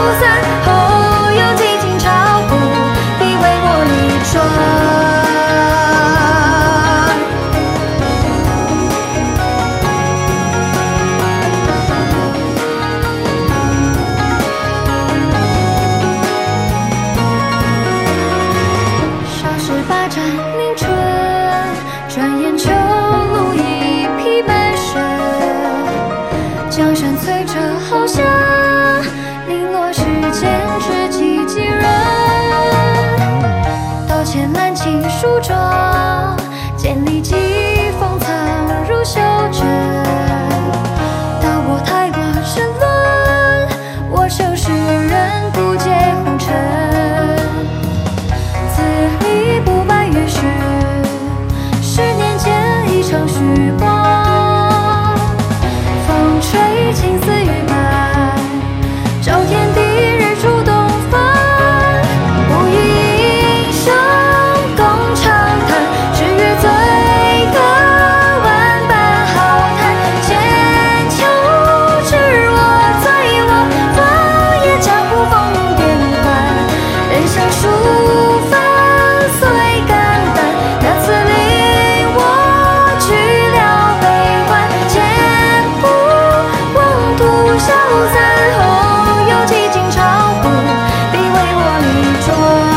散，后有几经朝不必为我离转。霎时霸占凌春，转眼秋露一匹满身。江山催着好侠，零落世间知己几人？刀剑揽尽梳妆，剑里几风藏入袖珍。当我太过沉沦，我手诗人不解红尘。字里不满月时，10年间一场虚妄。风吹青丝玉白，照天地日出东方。不与英雄共长谈，只愿醉歌万般浩叹。千秋之我醉我，放眼江湖风变幻。人生数番虽肝胆，那次令我去了悲欢。千古妄图消散，后有几经朝不必为我离转。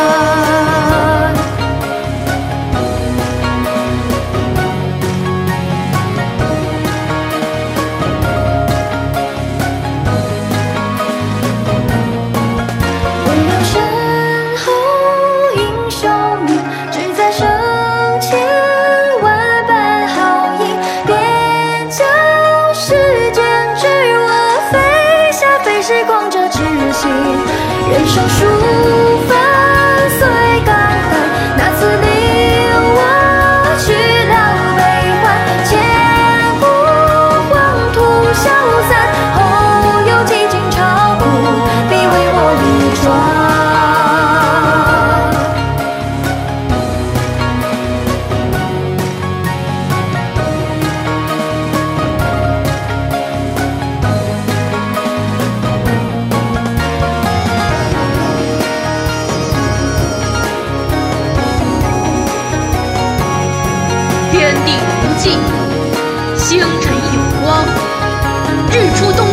未留身后英雄名，只在生前万般豪饮。边疆世间知我飞霞飞时光者知心。人生数番虽肝胆，那次令我去了悲欢。千古妄图消散，后有几经朝不必为我离转。 天地无尽，星辰有光，日出东